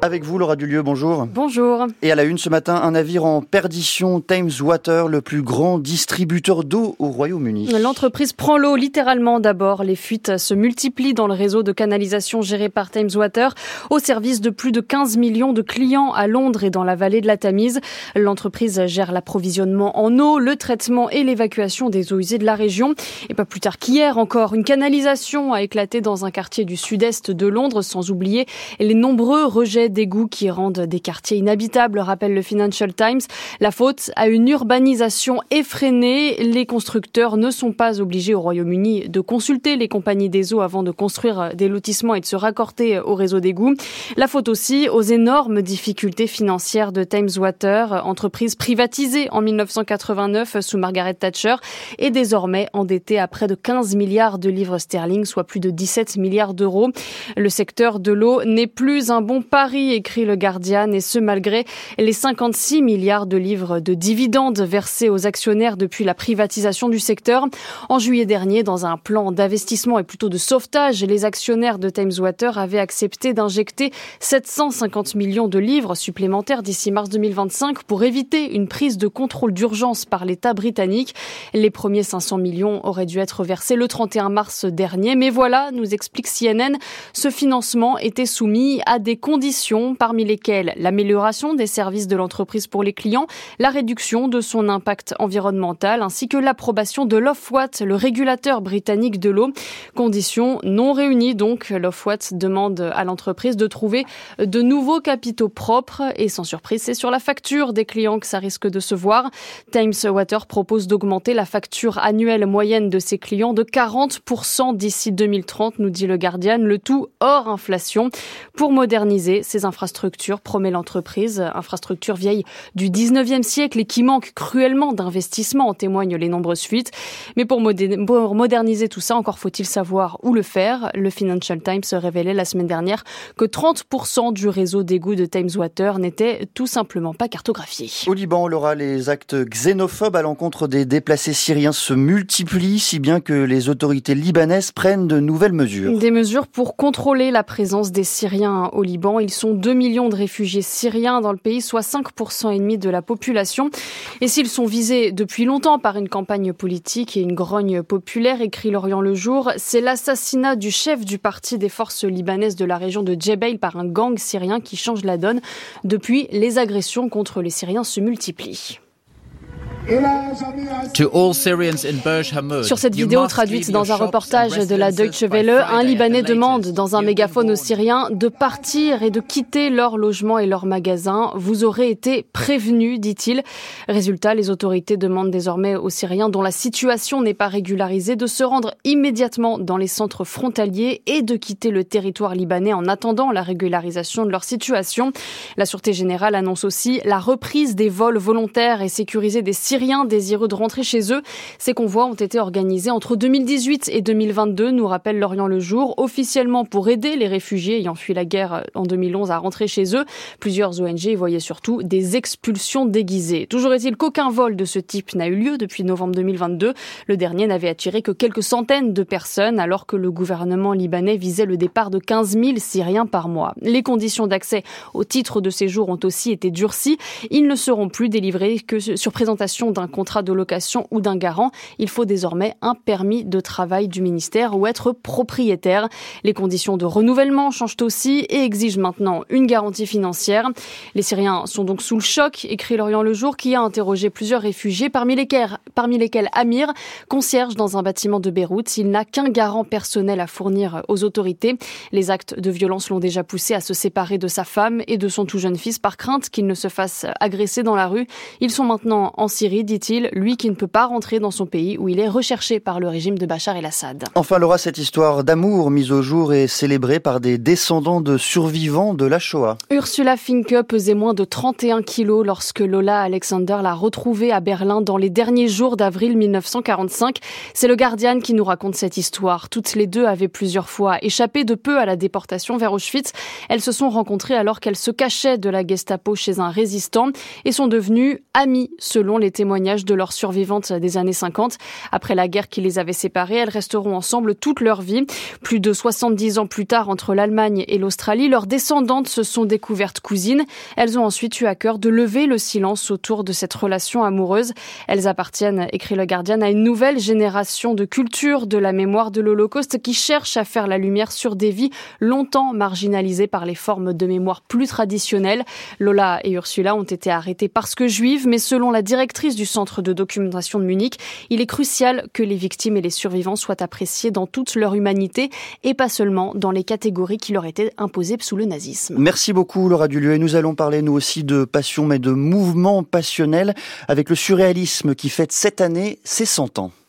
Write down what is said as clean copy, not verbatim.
Avec vous, Laura Dulieu, bonjour. Bonjour. Et à la une ce matin, un navire en perdition, Thames Water, le plus grand distributeur d'eau au Royaume-Uni. L'entreprise prend l'eau littéralement d'abord. Les fuites se multiplient dans le réseau de canalisation géré par Thames Water, au service de plus de 15 millions de clients à Londres et dans la vallée de la Tamise. L'entreprise gère l'approvisionnement en eau, le traitement et l'évacuation des eaux usées de la région. Et pas plus tard qu'hier encore, une canalisation a éclaté dans un quartier du sud-est de Londres, sans oublier les nombreux rejets d'égouts qui rendent des quartiers inhabitables, rappelle le Financial Times. La faute à une urbanisation effrénée. Les constructeurs ne sont pas obligés au Royaume-Uni de consulter les compagnies des eaux avant de construire des lotissements et de se raccorder au réseau d'égouts. La faute aussi aux énormes difficultés financières de Thames Water, entreprise privatisée en 1989 sous Margaret Thatcher et désormais endettée à près de 15 milliards de livres sterling, soit plus de 17 milliards d'euros. Le secteur de l'eau n'est plus un bon pari, écrit le Guardian, et ce malgré les 56 milliards de livres de dividendes versés aux actionnaires depuis la privatisation du secteur. En juillet dernier, dans un plan d'investissement et plutôt de sauvetage, les actionnaires de Thames Water avaient accepté d'injecter 750 millions de livres supplémentaires d'ici mars 2025 pour éviter une prise de contrôle d'urgence par l'État britannique. Les premiers 500 millions auraient dû être versés le 31 mars dernier, mais voilà, nous explique CNN, ce financement était soumis à des conditions, parmi lesquelles l'amélioration des services de l'entreprise pour les clients, la réduction de son impact environnemental, ainsi que l'approbation de l'Ofwat, le régulateur britannique de l'eau. Conditions non réunies donc, l'Ofwat demande à l'entreprise de trouver de nouveaux capitaux propres et sans surprise, c'est sur la facture des clients que ça risque de se voir. Thames Water propose d'augmenter la facture annuelle moyenne de ses clients de 40% d'ici 2030, nous dit le Guardian, le tout hors inflation. Pour moderniser ces infrastructures, promet l'entreprise, infrastructures vieilles du 19e siècle et qui manquent cruellement d'investissement, en témoignent les nombreuses fuites. Mais pour moderniser tout ça, encore faut-il savoir où le faire. Le Financial Times révélait la semaine dernière que 30% du réseau d'égouts de Thames Water n'était tout simplement pas cartographié. Au Liban, Laura, les actes xénophobes à l'encontre des déplacés syriens se multiplient, si bien que les autorités libanaises prennent de nouvelles mesures. Des mesures pour contrôler la présence des Syriens au Liban. Ils sont 2 millions de réfugiés syriens dans le pays, soit 5,5% de la population. Et s'ils sont visés depuis longtemps par une campagne politique et une grogne populaire, écrit L'Orient le Jour, c'est l'assassinat du chef du parti des forces libanaises de la région de Djebail par un gang syrien qui change la donne. Depuis, les agressions contre les Syriens se multiplient. Sur cette vidéo traduite dans un reportage de la Deutsche Welle, un Libanais demande dans un mégaphone aux Syriens de partir et de quitter leur logement et leurs magasins. Vous aurez été prévenus, dit-il. Résultat, les autorités demandent désormais aux Syriens dont la situation n'est pas régularisée de se rendre immédiatement dans les centres frontaliers et de quitter le territoire libanais en attendant la régularisation de leur situation. La Sûreté générale annonce aussi la reprise des vols volontaires et sécurisés des Syriens désireux de rentrer chez eux. Ces convois ont été organisés entre 2018 et 2022, nous rappelle L'Orient le Jour, officiellement pour aider les réfugiés ayant fui la guerre en 2011 à rentrer chez eux. Plusieurs ONG y voyaient surtout des expulsions déguisées. Toujours est-il qu'aucun vol de ce type n'a eu lieu depuis novembre 2022. Le dernier n'avait attiré que quelques centaines de personnes, alors que le gouvernement libanais visait le départ de 15 000 Syriens par mois. Les conditions d'accès au titre de séjour ont aussi été durcies. Ils ne seront plus délivrés que sur présentation d'un contrat de location ou d'un garant. Il faut désormais un permis de travail du ministère ou être propriétaire. Les conditions de renouvellement changent aussi et exigent maintenant une garantie financière. Les Syriens sont donc sous le choc, écrit L'Orient le Jour, qui a interrogé plusieurs réfugiés, parmi lesquels Amir, concierge dans un bâtiment de Beyrouth. Il n'a qu'un garant personnel à fournir aux autorités. Les actes de violence l'ont déjà poussé à se séparer de sa femme et de son tout jeune fils par crainte qu'il ne se fasse agresser dans la rue. Ils sont maintenant en Syrie, dit-il, lui qui ne peut pas rentrer dans son pays où il est recherché par le régime de Bachar el-Assad. Enfin, Laura, cette histoire d'amour mise au jour est célébrée par des descendants de survivants de la Shoah. Ursula Finke pesait moins de 31 kilos lorsque Lola Alexander l'a retrouvée à Berlin dans les derniers jours d'avril 1945. C'est le Guardian qui nous raconte cette histoire. Toutes les deux avaient plusieurs fois échappé de peu à la déportation vers Auschwitz. Elles se sont rencontrées alors qu'elles se cachaient de la Gestapo chez un résistant et sont devenues amies selon les témoignages témoignages de leurs survivantes des années 50. Après la guerre qui les avait séparées, elles resteront ensemble toute leur vie. Plus de 70 ans plus tard, entre l'Allemagne et l'Australie, leurs descendantes se sont découvertes cousines. Elles ont ensuite eu à cœur de lever le silence autour de cette relation amoureuse. Elles appartiennent, écrit le Guardian, à une nouvelle génération de culture de la mémoire de l'Holocauste qui cherche à faire la lumière sur des vies longtemps marginalisées par les formes de mémoire plus traditionnelles. Lola et Ursula ont été arrêtées parce que juives, mais selon la directrice du centre de documentation de Munich, il est crucial que les victimes et les survivants soient appréciés dans toute leur humanité et pas seulement dans les catégories qui leur étaient imposées sous le nazisme. Merci beaucoup Laura Dulieu. Et nous allons parler nous aussi de passion mais de mouvement passionnel avec le surréalisme qui fête cette année ses 100 ans.